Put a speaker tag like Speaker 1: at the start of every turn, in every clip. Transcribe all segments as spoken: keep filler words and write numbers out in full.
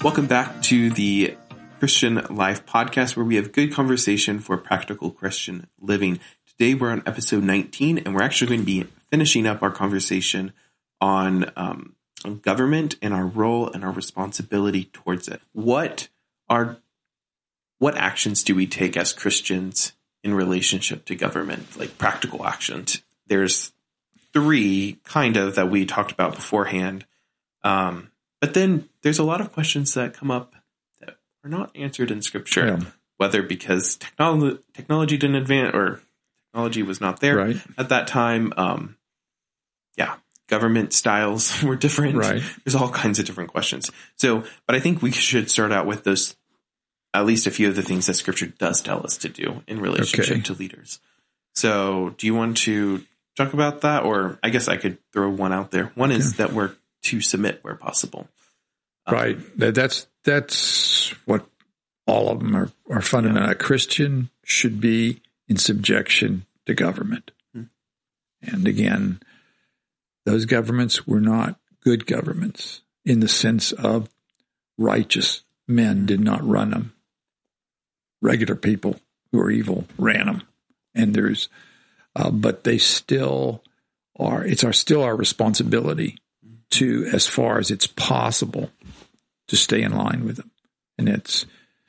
Speaker 1: Welcome back to the Christian Life Podcast, where we have good conversation for practical Christian living. Today we're on episode nineteen, and we're actually going to be finishing up our conversation on, um, on government and our role and our responsibility towards it. What are what actions do we take as Christians in relationship to government, like practical actions? There's three kind of that we talked about beforehand, um, but then there's a lot of questions that come up that are not answered in Scripture, yeah. whether because technology technology didn't advance or technology was not there right. at that time. Um, yeah, government styles were different.
Speaker 2: Right.
Speaker 1: There's all kinds of different questions. So, but I think we should start out with those, at least a few of the things that Scripture does tell us to do in relationship
Speaker 2: okay.
Speaker 1: to leaders. So, do you want to talk about that? Or I guess I could throw one out there. One is yeah. that we're to submit where possible. Um,
Speaker 2: right. That's that's what all of them are, are fundamental. Yeah. A Christian should be in subjection to government. Hmm. And again, those governments were not good governments in the sense of righteous men did not run them. Regular people who are evil ran them. And there's, uh, but they still are, it's our still our responsibility to, as far as it's possible, to stay in line with them. And it's,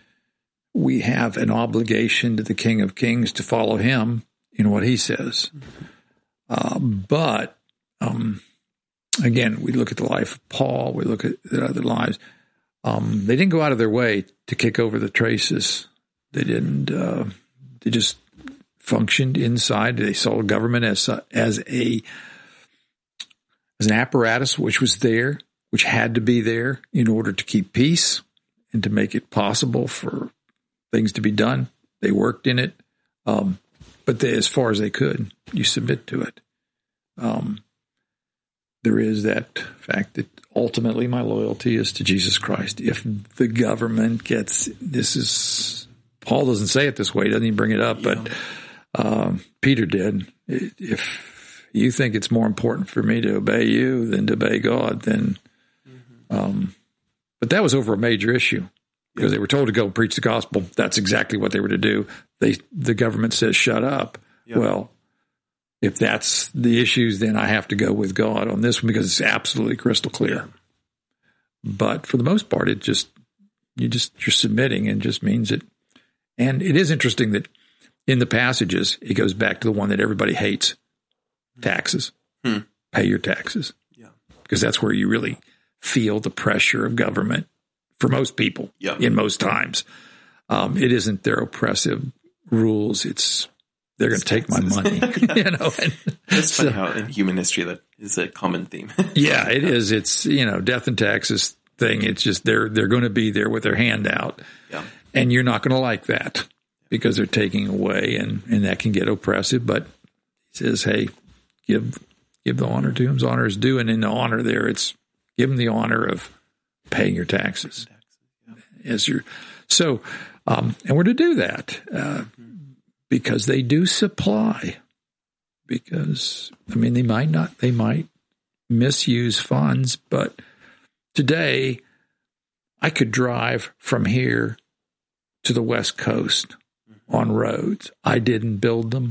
Speaker 2: we have an obligation to the King of Kings to follow him in what he says. Uh, but, um, again, we look at the life of Paul, we look at the other lives. Um, they didn't go out of their way to kick over the traces. They didn't, uh, they just functioned inside. They saw government as a, as a, as an apparatus which was there, which had to be there in order to keep peace and to make it possible for things to be done. They worked in it. Um, but they, as far as they could, you submit to it. Um, there is that fact that ultimately my loyalty is to Jesus Christ. If the government gets, this is, Paul doesn't say it this way, doesn't even bring it up, yeah. but um, Peter did. If you think it's more important for me to obey you than to obey God, then, mm-hmm. um, but that was over a major issue because yeah. they were told to go preach the gospel. That's exactly what they were to do. They, the government says, shut up. Yeah. Well, if that's the issues, then I have to go with God on this one because it's absolutely crystal clear. Yeah. But for the most part, it just, you just, you're submitting and just means it. And it is interesting that in the passages, it goes back to the one that everybody hates, taxes. Hmm. Pay your taxes. Yeah. Because that's where you really feel the pressure of government for most people yeah. in most times. Um, it isn't their oppressive rules. It's, they're going to take my money, you know. And
Speaker 1: it's funny so, how in human history that is a common theme.
Speaker 2: yeah, it is. It's, you know, death and taxes thing. It's just they're they're going to be there with their hand out, yeah. and you're not going to like that because they're taking away, and, and that can get oppressive. But he says, hey, give give the honor to whom's honor is due, and in the honor there, it's give them the honor of paying your taxes yeah. as your so, um, and we're to do that. Uh, Because they do supply, because, I mean, they might not, they might misuse funds, but today I could drive from here to the West Coast on roads. I didn't build them.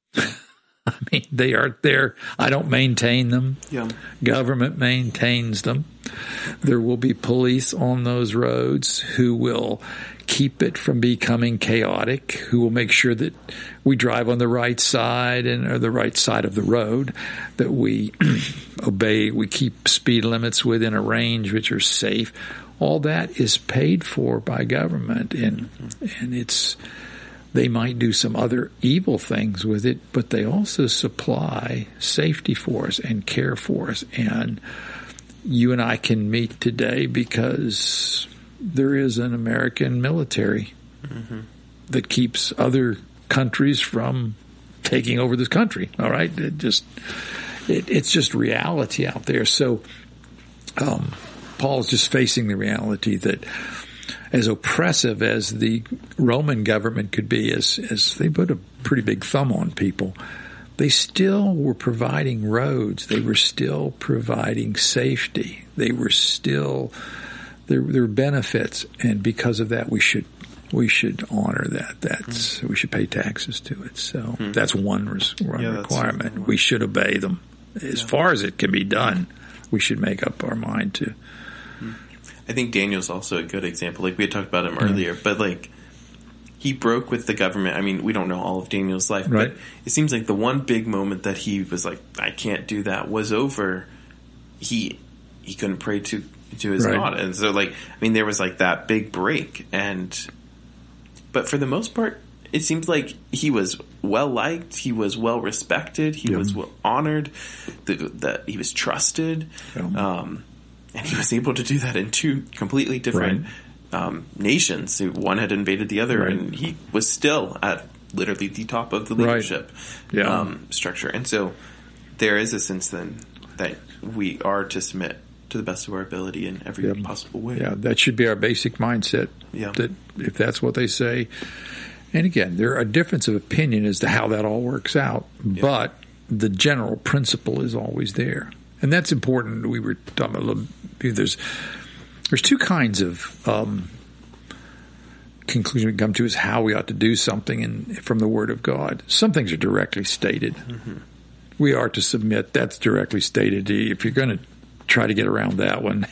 Speaker 2: I mean, they are there. I don't maintain them. Yeah. Government maintains them. There will be police on those roads who will keep it from becoming chaotic, who will make sure that we drive on the right side and or the right side of the road, that we obey, we keep speed limits within a range which are safe. All that is paid for by government, and and it's they might do some other evil things with it, but they also supply safety for us and care for us. And you and I can meet today because there is an American military mm-hmm. that keeps other countries from taking over this country. All right, it just it, it's just reality out there. So um, Paul's just facing the reality that, as oppressive as the Roman government could be, as as they put a pretty big thumb on people, they still were providing roads. They were still providing safety. They were still there there are benefits, and because of that, we should we should honor that. That's mm-hmm. we should pay taxes to it. So mm-hmm. that's one, res, one yeah, requirement. One. We should obey them as yeah. far as it can be done. We should make up our mind to.
Speaker 1: I think Daniel's also a good example. Like we had talked about him earlier, mm-hmm. but like he broke with the government. I mean, we don't know all of Daniel's life, right. but it seems like the one big moment that he was like, I can't do that, was over. He he couldn't pray to to his right. God, and so like I mean, there was like that big break, and but for the most part, it seems like he was well liked, he was well respected, he yeah. was well honored, that he was trusted. Yeah. Um, And he was able to do that in two completely different right. um, nations. One had invaded the other, right. and he was still at literally the top of the leadership
Speaker 2: right. yeah.
Speaker 1: um, structure. And so there is a sense then that we are to submit to the best of our ability in every yeah. possible way.
Speaker 2: Yeah, that should be our basic mindset.
Speaker 1: Yeah.
Speaker 2: That if that's what they say. And again, there are a difference of opinion as to how that all works out, yeah. but the general principle is always there. And that's important. We were talking about a little, there's there's two kinds of um, conclusion we come to is how we ought to do something in, from the Word of God. Some things are directly stated. Mm-hmm. We are to submit. That's directly stated. If you're going to try to get around that one,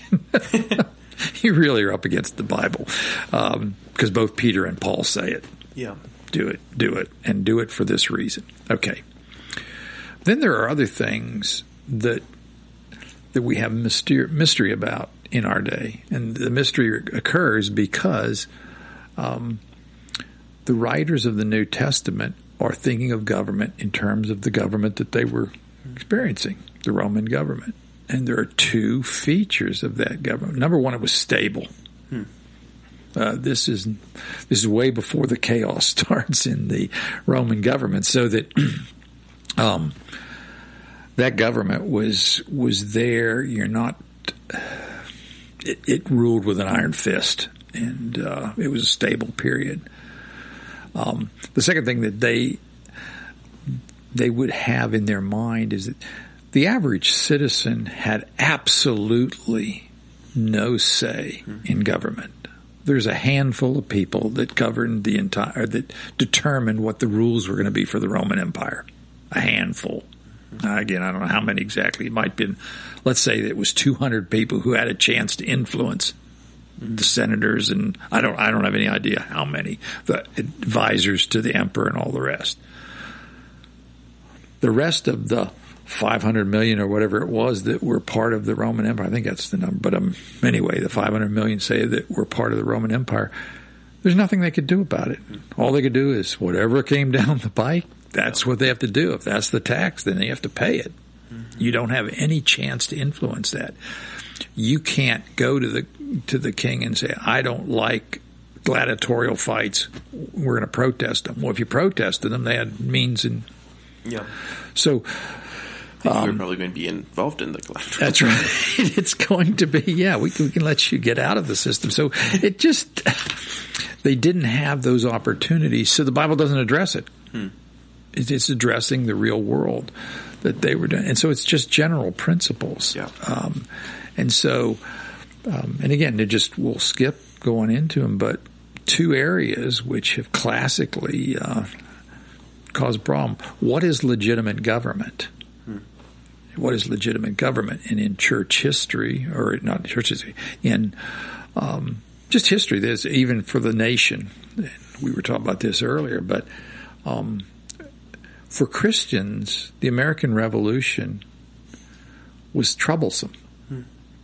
Speaker 2: you really are up against the Bible, um, because both Peter and Paul say it.
Speaker 1: Yeah,
Speaker 2: do it, do it, and do it for this reason. Okay. Then there are other things that. that we have mystery, mystery about in our day. And the mystery occurs because um, the writers of the New Testament are thinking of government in terms of the government that they were experiencing, the Roman government. And there are two features of that government. Number one, it was stable. Hmm. Uh, this is this is way before the chaos starts in the Roman government, so that um, that government was was there. You're not. It, it ruled with an iron fist, and uh, it was a stable period. Um, the second thing that they they would have in their mind is that the average citizen had absolutely no say mm-hmm. in government. There's a handful of people that governed the entire, that determined what the rules were going to be for the Roman Empire. A handful. Now, again, I don't know how many exactly. It might have been, let's say that it was two hundred people who had a chance to influence mm-hmm. the senators, and I don't, I don't have any idea how many, the advisors to the emperor and all the rest. The rest of the five hundred million or whatever it was that were part of the Roman Empire, I think that's the number, but um, anyway, the five hundred million say that were part of the Roman Empire. There's nothing they could do about it. All they could do is whatever came down the pike, that's what they have to do. If that's the tax, then they have to pay it. Mm-hmm. You don't have any chance to influence that. You can't go to the to the king and say, I don't like gladiatorial fights. We're going to protest them. Well, if you protested them, they had means and
Speaker 1: yeah.
Speaker 2: So
Speaker 1: Um, you're probably going to be involved in the gladiatorial.
Speaker 2: That's right. It's going to be, yeah, we can, we can let you get out of the system. So it just, they didn't have those opportunities. So the Bible doesn't address it. Hmm. It's addressing the real world that they were doing. And so it's just general principles.
Speaker 1: Yeah.
Speaker 2: Um, and so, um, and again, they just, we'll skip going into them, but two areas which have classically uh, caused a problem. What is legitimate government? What is legitimate government? And in church history, or not church history, in um, just history, there's even for the nation. We were talking about this earlier, but um, for Christians, the American Revolution was troublesome. Hmm.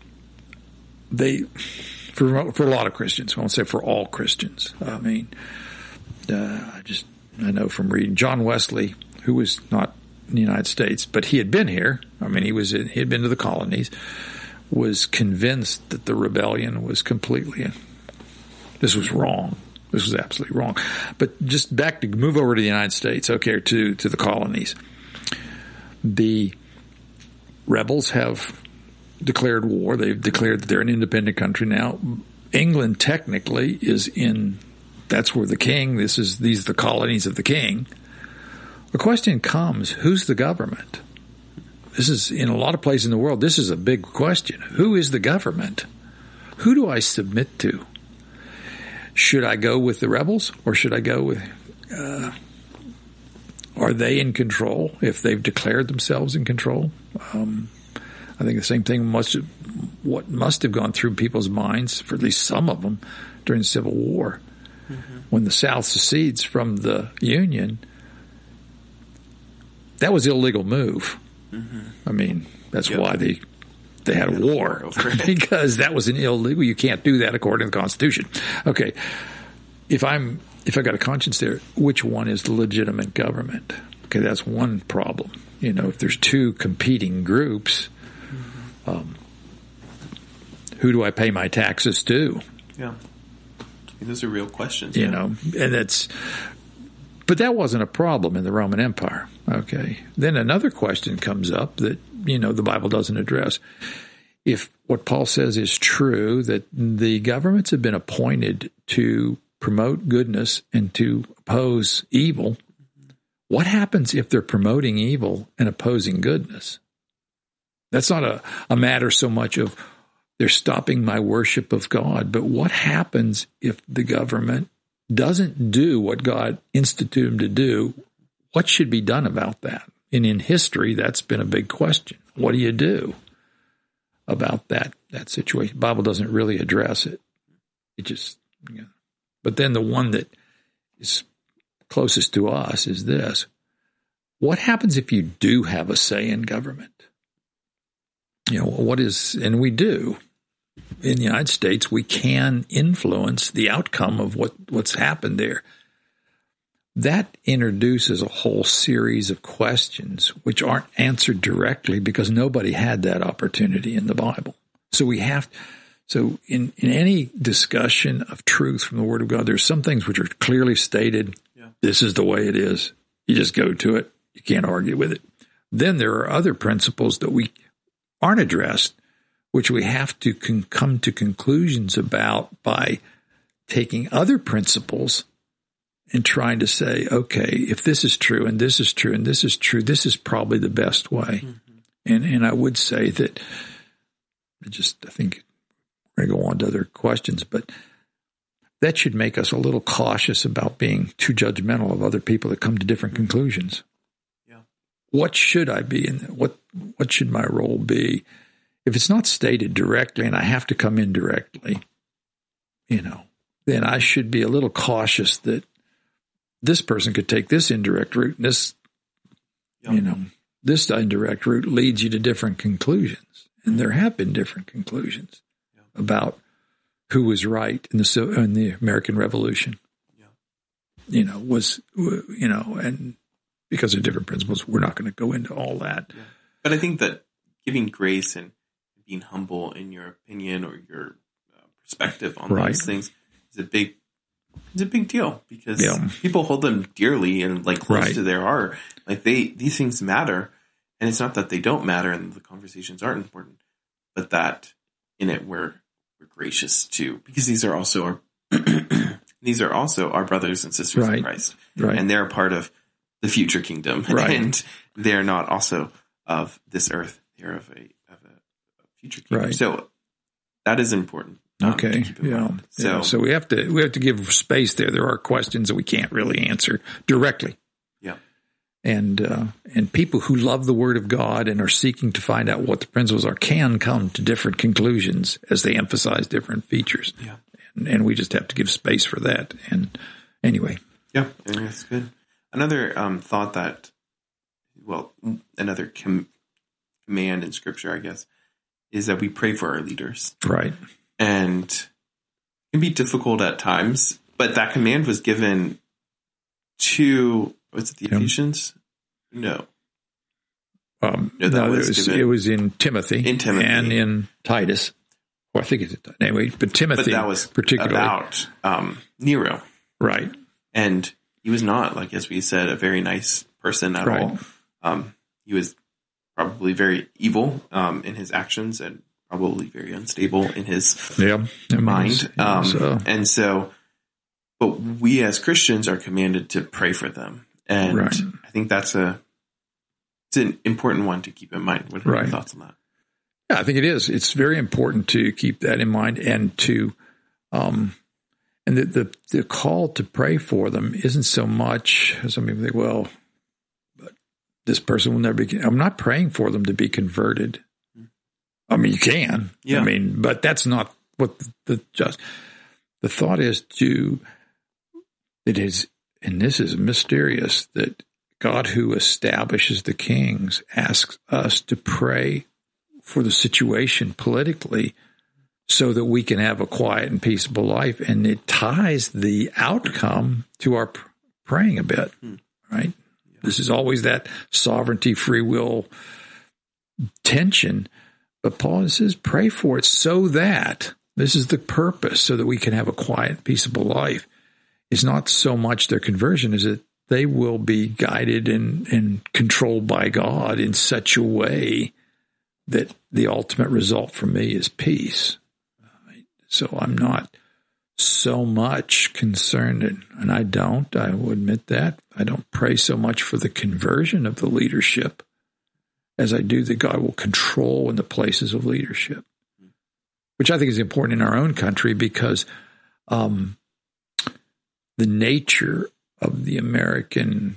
Speaker 2: They, for for a lot of Christians, I won't say for all Christians. I mean, uh, I just I know from reading John Wesley, who was not in the United States, but he had been here. I mean, he was in, he had been to the colonies, was convinced that the rebellion was completely, this was wrong. This was absolutely wrong. But just back to move over to the United States, okay, to, to the colonies. The rebels have declared war. They've declared that they're an independent country now. England technically is in, that's where the king, this is, these are the colonies of the king. The question comes, who's the government? This is, in a lot of places in the world, this is a big question. Who is the government? Who do I submit to? Should I go with the rebels or should I go with, uh, are they in control if they've declared themselves in control? Um, I think the same thing must have, what must have gone through people's minds, for at least some of them, during the Civil War. Mm-hmm. When the South secedes from the Union, that was an illegal move. Mm-hmm. I mean, that's yep. why they they had a war, over it. Because that was an illegal. You can't do that according to the Constitution. Okay, if I'm if I got a conscience there, which one is the legitimate government? Okay, that's one problem. You know, if there's two competing groups, mm-hmm. um, who do I pay my taxes to?
Speaker 1: Yeah, those are real questions.
Speaker 2: You
Speaker 1: yeah.
Speaker 2: know, and that's. But that wasn't a problem in the Roman Empire. Okay. Then another question comes up that, you know, the Bible doesn't address. If what Paul says is true, that the governments have been appointed to promote goodness and to oppose evil, what happens if they're promoting evil and opposing goodness? That's not a, a matter so much of they're stopping my worship of God, but what happens if the government doesn't do what God instituted them to do? What should be done about that? And in history, that's been a big question. What do you do about that that situation? The Bible doesn't really address it. It just, you know. But then the one that is closest to us is this. What happens if you do have a say in government? You know, what is, and we do. In the United States, we can influence the outcome of what, what's happened there. That introduces a whole series of questions which aren't answered directly because nobody had that opportunity in the Bible. So we have, so in, in any discussion of truth from the Word of God, there's some things which are clearly stated. Yeah. This is the way it is. You just go to it. You can't argue with it. Then there are other principles that we aren't addressed, which we have to con- come to conclusions about by taking other principles and trying to say, okay, if this is true and this is true and this is true, this is probably the best way. Mm-hmm. And and I would say that, I just I think we're going to go on to other questions, but that should make us a little cautious about being too judgmental of other people that come to different mm-hmm. conclusions. Yeah. What should I be in? What what should my role be? If it's not stated directly and I have to come indirectly, you know, then I should be a little cautious that this person could take this indirect route and this, yep. you know, this indirect route leads you to different conclusions. And there have been different conclusions yep. about who was right in the, in the American Revolution. Yep. You know, was, you know, and because of different principles, we're not going to go into all that.
Speaker 1: Yeah. But I think that giving grace and being humble in your opinion or your uh, perspective on right. these things is a big, it's a big deal because yeah. people hold them dearly and like close right. to their heart. Like they, these things matter, and it's not that they don't matter and the conversations aren't important, but that in it we're we're gracious too, because these are also our these are also our brothers and sisters
Speaker 2: right.
Speaker 1: in Christ,
Speaker 2: right.
Speaker 1: and they're part of the future kingdom,
Speaker 2: right.
Speaker 1: and they're not also of this earth. They're of a future kingdom.
Speaker 2: Right.
Speaker 1: So that is important. Um,
Speaker 2: okay. Yeah.
Speaker 1: So,
Speaker 2: yeah. So we have to we have to give space there. There are questions that we can't really answer directly.
Speaker 1: Yeah.
Speaker 2: And uh, and people who love the Word of God and are seeking to find out what the principles are can come to different conclusions as they emphasize different features.
Speaker 1: Yeah.
Speaker 2: And, and we just have to give space for that. And anyway.
Speaker 1: Yeah, I think that's good. Another um, thought that, well, another com- command in Scripture, I guess, is that we pray for our leaders.
Speaker 2: Right.
Speaker 1: And it can be difficult at times, but that command was given to, was it the yeah. Ephesians? No.
Speaker 2: Um, no, that no, was, it, was it was in Timothy.
Speaker 1: In Timothy.
Speaker 2: And in Titus. Well, I think it's, anyway, but Timothy
Speaker 1: but that was
Speaker 2: particularly.
Speaker 1: about um, Nero.
Speaker 2: Right.
Speaker 1: And he was not, like, as we said, a very nice person at
Speaker 2: right.
Speaker 1: all. Um, he was probably very evil um, in his actions and probably very unstable in his
Speaker 2: yeah,
Speaker 1: mind.
Speaker 2: Yeah,
Speaker 1: um,
Speaker 2: so.
Speaker 1: And so, but we as Christians are commanded to pray for them. And
Speaker 2: right.
Speaker 1: I think that's a, it's an important one to keep in mind. What are
Speaker 2: right.
Speaker 1: your thoughts on that?
Speaker 2: Yeah, I think it is. It's very important to keep that in mind and to, um, and the, the, the call to pray for them isn't so much, some people think, well, but this person will never be, I'm not praying for them to be converted. I mean, you can, yeah. I mean, but that's not what the, the just, the thought is to, it is, and this is mysterious, that God who establishes the kings asks us to pray for the situation politically so that we can have a quiet and peaceable life. And it ties the outcome to our praying a bit, right? Yeah. This is always that sovereignty, free will tension. But Paul says, pray for it so that, this is the purpose, so that we can have a quiet, peaceable life. It's not so much their conversion as that they will be guided and, and controlled by God in such a way that the ultimate result for me is peace. Right? So I'm not so much concerned, and, and I don't, I will admit that. I don't pray so much for the conversion of the leadership as I do that God will control in the places of leadership, which I think is important in our own country because um, the nature of the American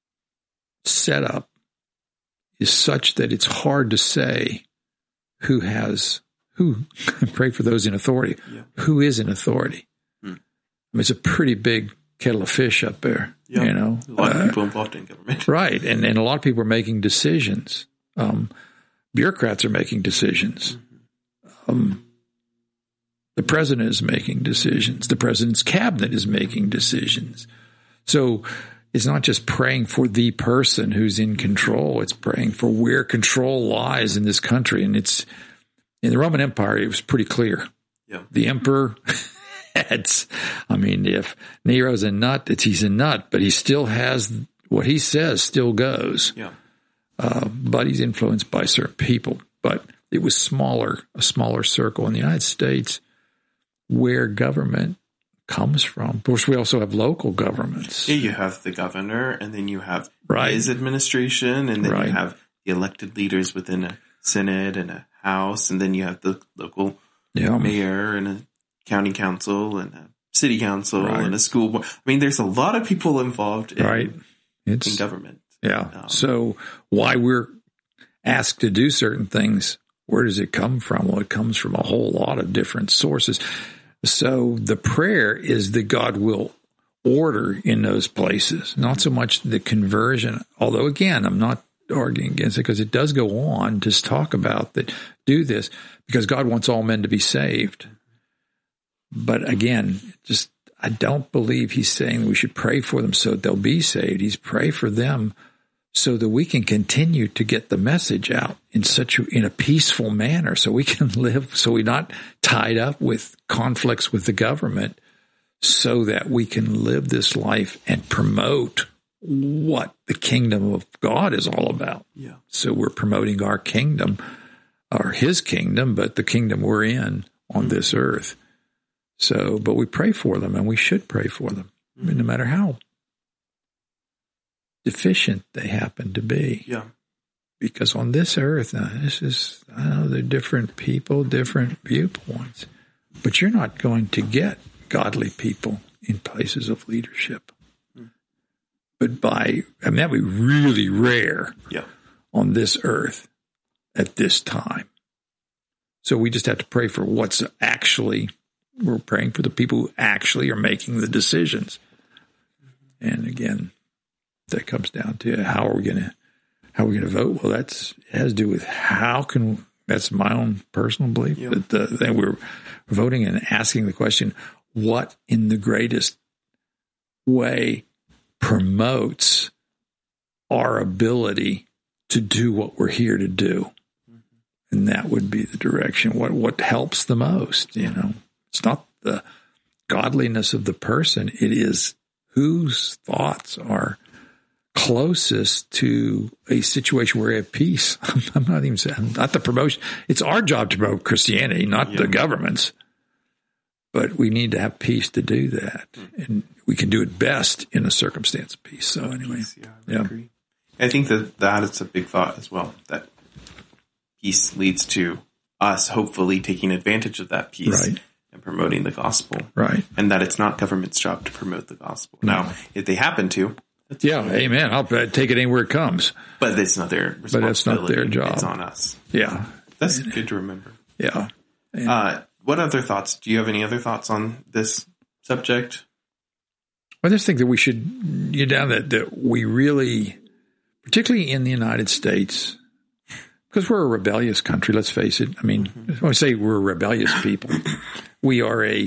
Speaker 2: setup is such that it's hard to say who has, who, pray for those in authority, yeah. who is in authority. Hmm. I mean, it's a pretty big kettle of fish up there, yeah. you know.
Speaker 1: A lot
Speaker 2: uh,
Speaker 1: of people involved in government.
Speaker 2: Right, and, and a lot of people are making decisions. Um, bureaucrats are making decisions. Mm-hmm. Um, the president is making decisions. The president's cabinet is making decisions. So it's not just praying for the person who's in control. It's praying for where control lies in this country. And it's in the Roman Empire, it was pretty clear.
Speaker 1: Yeah.
Speaker 2: The emperor, it's, I mean, if Nero's a nut, it's, he's a nut, but he still has what he says still goes.
Speaker 1: Yeah.
Speaker 2: Uh, but he's influenced by certain people. But it was smaller, a smaller circle in the United States where government comes from. Of course, we also have local governments.
Speaker 1: Yeah, you have the governor, and then you have
Speaker 2: right.
Speaker 1: his administration, and then
Speaker 2: right.
Speaker 1: you have the elected leaders within a Senate and a House, and then you have the local yeah. mayor and a county council and a city council right. and a school board. I mean, there's a lot of people involved in,
Speaker 2: right. it's,
Speaker 1: in government.
Speaker 2: Yeah.
Speaker 1: Um,
Speaker 2: so why we're asked to do certain things, where does it come from? Well, it comes from a whole lot of different sources. So the prayer is that God will order in those places, not so much the conversion. Although, again, I'm not arguing against it because it does go on to talk about that, do this, because God wants all men to be saved. But again, just I don't believe he's saying we should pray for them so that they'll be saved. He's pray for them so that we can continue to get the message out in such a, in a peaceful manner, so we can live, so we're not tied up with conflicts with the government, so that we can live this life and promote what the kingdom of God is all about.
Speaker 1: Yeah.
Speaker 2: So we're promoting our kingdom, or his kingdom, but the kingdom we're in on this earth. So, but we pray for them, and we should pray for them, I mean, no matter how deficient they happen to be.
Speaker 1: Yeah.
Speaker 2: Because on this earth, now, this is, I know they're different people, different viewpoints, but you're not going to get godly people in places of leadership. Hmm. But by, I mean, that would be really rare
Speaker 1: yeah.
Speaker 2: on this earth at this time. So we just have to pray for what's actually, we're praying for the people who actually are making the decisions. And again, that comes down to how are we going to, how are we going to vote? Well, that's, it has to do with how can, that's my own personal belief, yeah. that, the, that we're voting and asking the question, what in the greatest way promotes our ability to do what we're here to do? Mm-hmm. And that would be the direction. What, what helps the most, you know? It's not the godliness of the person. It is whose thoughts are closest to a situation where we have peace. I'm not even saying, not the promotion. It's our job to promote Christianity, not yeah. the government's. But we need to have peace to do that. And we can do it best in a circumstance of peace. So anyway.
Speaker 1: Peace, yeah, I yeah. agree. I think that that is a big thought as well, that peace leads to us hopefully taking advantage of that piece
Speaker 2: Right.
Speaker 1: and promoting the gospel.
Speaker 2: Right.
Speaker 1: And that it's not government's job to promote the gospel.
Speaker 2: No.
Speaker 1: Now, if they happen to, that's
Speaker 2: Yeah,
Speaker 1: fine.
Speaker 2: amen. I'll take it anywhere it comes.
Speaker 1: But it's not their responsibility.
Speaker 2: But it's not their job.
Speaker 1: It's on us.
Speaker 2: Yeah.
Speaker 1: That's good to remember.
Speaker 2: Yeah. And,
Speaker 1: Uh, what other thoughts? Do you have any other thoughts on this subject?
Speaker 2: I just think that we should get down that, that we really, particularly in the United States, because we're a rebellious country, let's face it. I mean, mm-hmm. when I say we're rebellious people, we are a,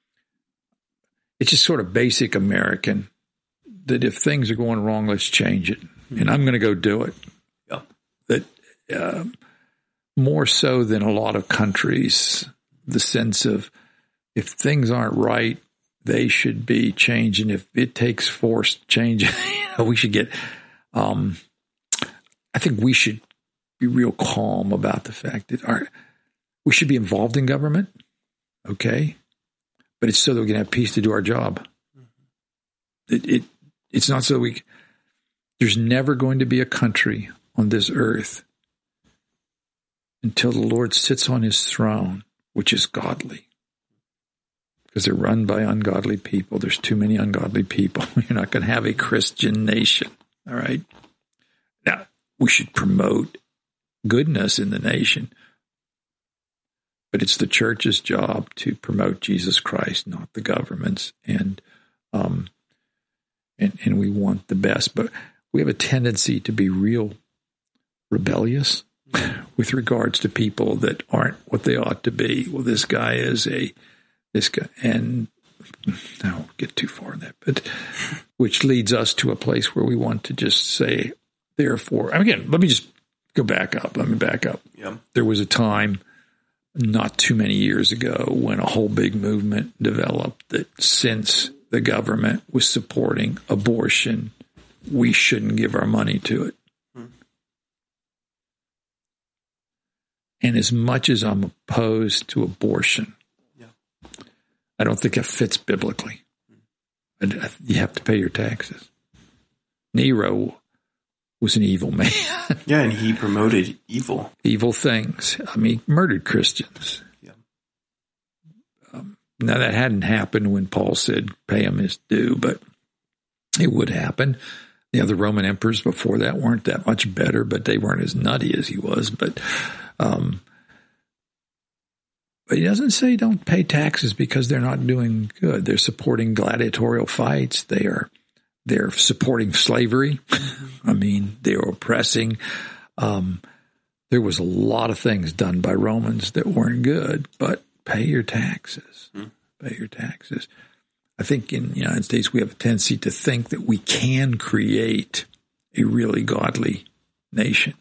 Speaker 2: it's just sort of basic American that if things are going wrong, let's change it. Mm-hmm. And I'm going to go do it.
Speaker 1: Yeah.
Speaker 2: That uh, more so than a lot of countries, the sense of if things aren't right, they should be changed. And if it takes forced change, you know, we should get, um, I think we should be real calm about the fact that our, we should be involved in government. Okay. But it's so that we can have peace to do our job. Mm-hmm. It, it, it's not so we, there's never going to be a country on this earth until the Lord sits on his throne, which is godly. Because they're run by ungodly people. There's too many ungodly people. You're not going to have a Christian nation. All right. Now, we should promote goodness in the nation. But it's the church's job to promote Jesus Christ, not the government's. And, um, and, and we want the best. But we have a tendency to be real rebellious with regards to people that aren't what they ought to be. Well, this guy is a... This guy, and I won't get too far in that, but which leads us to a place where we want to just say, therefore, and again, let me just go back up. Let me back up.
Speaker 1: Yeah.
Speaker 2: There was a time not too many years ago when a whole big movement developed that since the government was supporting abortion, we shouldn't give our money to it. Hmm. And as much as I'm opposed to abortion, I don't think it fits biblically. You have to pay your taxes. Nero was an evil man.
Speaker 1: Yeah, and he promoted evil.
Speaker 2: Evil things. I mean, murdered Christians.
Speaker 1: Yeah.
Speaker 2: Um, now, that hadn't happened when Paul said, pay him his due, but it would happen. The other Roman emperors before that weren't that much better, but they weren't as nutty as he was. But um But he doesn't say don't pay taxes because they're not doing good. They're supporting gladiatorial fights. They are they're supporting slavery. Mm-hmm. I mean, they're oppressing. Um, there was a lot of things done by Romans that weren't good, but pay your taxes. Mm-hmm. Pay your taxes. I think in the United States we have a tendency to think that we can create a really godly nation.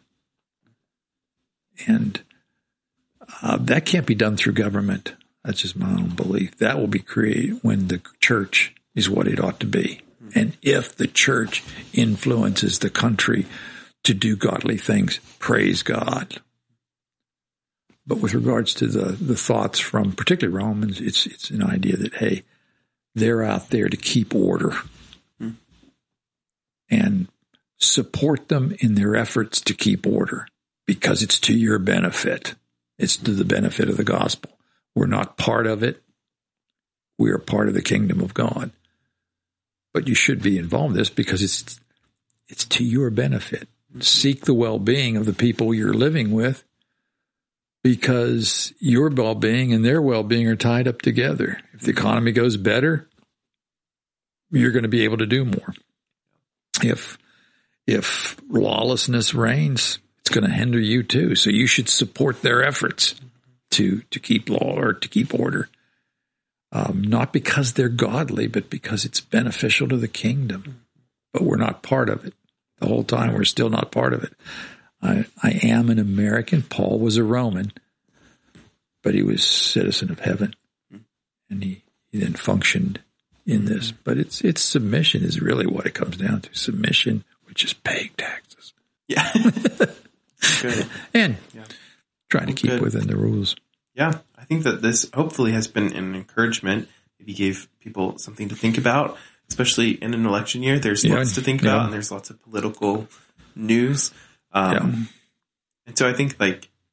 Speaker 2: And Uh, that can't be done through government. That's just my own belief. That will be created when the church is what it ought to be. And if the church influences the country to do godly things, praise God. But with regards to the, the thoughts from particularly Romans, it's it's an idea that, hey, they're out there to keep order. Hmm. And support them in their efforts to keep order because it's to your benefit. It's to the benefit of the gospel. We're not part of it. We are part of the kingdom of God. But you should be involved in this because it's it's to your benefit. Seek the well-being of the people you're living with because your well-being and their well-being are tied up together. If the economy goes better, you're going to be able to do more. If if lawlessness reigns, it's going to hinder you too. So you should support their efforts to to keep law or to keep order. Um, not because they're godly, but because it's beneficial to the kingdom. But we're not part of it. The whole time we're still not part of it. I, I am an American. Paul was a Roman, but he was citizen of heaven. And he, he then functioned in this. But it's it's submission is really what it comes down to. Submission, which is paying taxes.
Speaker 1: Yeah. Good.
Speaker 2: And
Speaker 1: yeah.
Speaker 2: trying to keep
Speaker 1: Good.
Speaker 2: within the rules.
Speaker 1: Yeah, I think that this hopefully has been an encouragement. Maybe gave people something to think about, especially in an election year. There's
Speaker 2: Yeah,
Speaker 1: lots to think
Speaker 2: yeah.
Speaker 1: about, and there's lots of political news. Um,
Speaker 2: Yeah.
Speaker 1: And so I think like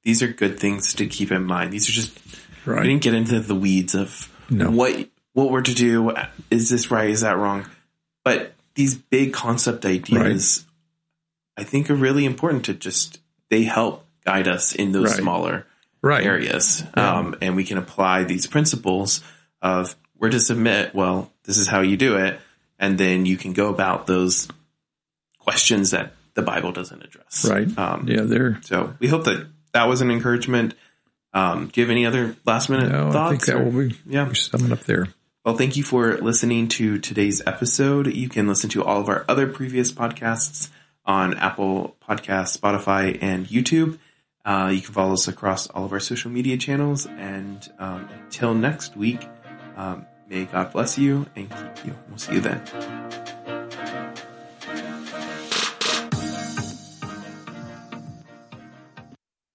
Speaker 1: these are good things to keep in mind. These are just,
Speaker 2: Right.
Speaker 1: we didn't get into the weeds of
Speaker 2: No.
Speaker 1: what what we're to do. Is this right? Is that wrong? But these big concept ideas, right. I think, are really important to just, they help guide us in those
Speaker 2: Right.
Speaker 1: smaller
Speaker 2: Right.
Speaker 1: areas.
Speaker 2: Yeah.
Speaker 1: Um, and we can apply these principles of where to submit. Well, this is how you do it. And then you can go about those questions that the Bible doesn't address.
Speaker 2: Right.
Speaker 1: Um,
Speaker 2: yeah, they're.
Speaker 1: So we hope that that was an encouragement. Um, do you have any other last minute
Speaker 2: No,
Speaker 1: thoughts?
Speaker 2: I think that
Speaker 1: or-
Speaker 2: will be.
Speaker 1: Yeah.
Speaker 2: We sum it up there.
Speaker 1: Well, thank you for listening to today's episode. You can listen to all of our other previous podcasts on Apple Podcasts, Spotify, and YouTube. Uh, you can follow us across all of our social media channels. And um, until next week, um, may God bless you and keep you. We'll see you then.